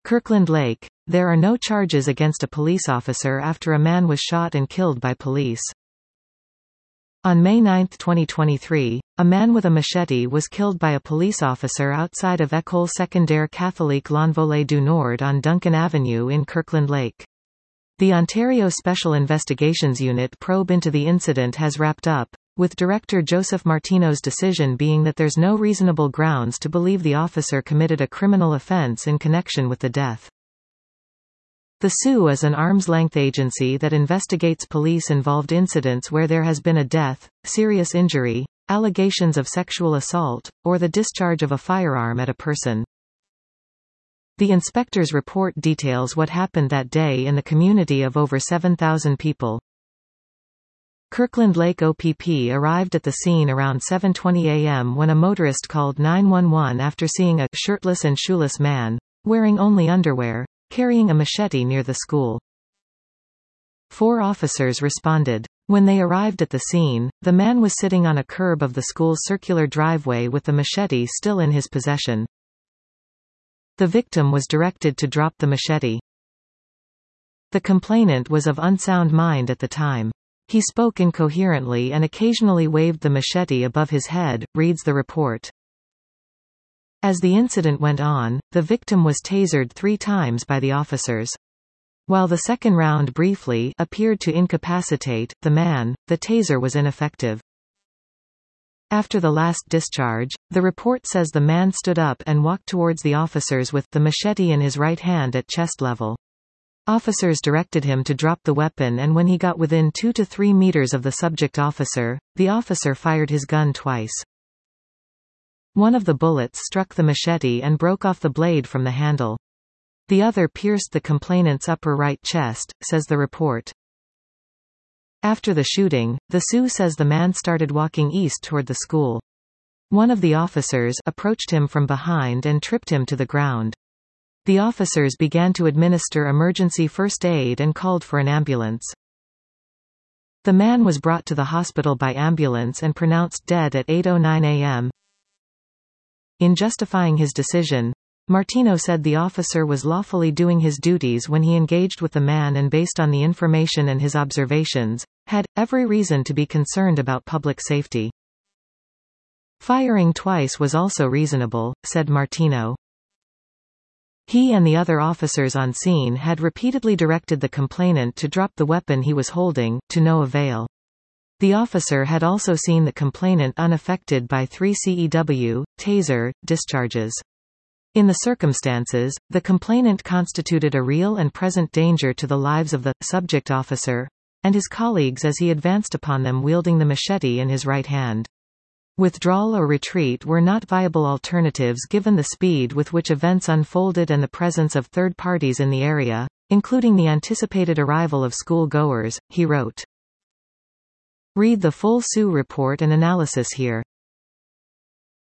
Kirkland Lake. There are no charges against a police officer after a man was shot and killed by police. On May 9, 2023, a man with a machete was killed by a police officer outside of École Secondaire Catholique L'Envolée du Nord on Duncan Avenue in Kirkland Lake. The Ontario Special Investigations Unit probe into the incident has wrapped up, with Director Joseph Martineau's decision being that there's no reasonable grounds to believe the officer committed a criminal offence in connection with the death. The SOO is an arm's-length agency that investigates police-involved incidents where there has been a death, serious injury, allegations of sexual assault, or the discharge of a firearm at a person. The inspector's report details what happened that day in the community of over 7,000 people. Kirkland Lake OPP arrived at the scene around 7:20 a.m. when a motorist called 911 after seeing a shirtless and shoeless man, wearing only underwear, carrying a machete near the school. 4 officers responded. When they arrived at the scene, the man was sitting on a curb of the school's circular driveway with the machete still in his possession. The victim was directed to drop the machete. The complainant was of unsound mind at the time. He spoke incoherently and occasionally waved the machete above his head, reads the report. As the incident went on, the victim was tasered 3 times by the officers. While the second round briefly appeared to incapacitate the man, the taser was ineffective. After the last discharge, the report says the man stood up and walked towards the officers with the machete in his right hand at chest level. Officers directed him to drop the weapon, and when he got within 2 to 3 meters of the subject officer, the officer fired his gun twice. One of the bullets struck the machete and broke off the blade from the handle. The other pierced the complainant's upper right chest, says the report. After the shooting, the SOO says the man started walking east toward the school. One of the officers approached him from behind and tripped him to the ground. The officers began to administer emergency first aid and called for an ambulance. The man was brought to the hospital by ambulance and pronounced dead at 8:09 a.m. In justifying his decision, Martineau said the officer was lawfully doing his duties when he engaged with the man and, based on the information and his observations, had every reason to be concerned about public safety. Firing twice was also reasonable, said Martineau. He and the other officers on scene had repeatedly directed the complainant to drop the weapon he was holding, to no avail. The officer had also seen the complainant unaffected by 3 CEW, taser, discharges. In the circumstances, the complainant constituted a real and present danger to the lives of the subject officer and his colleagues as he advanced upon them wielding the machete in his right hand. Withdrawal or retreat were not viable alternatives given the speed with which events unfolded and the presence of third parties in the area, including the anticipated arrival of school-goers, he wrote. Read the full SOO report and analysis here.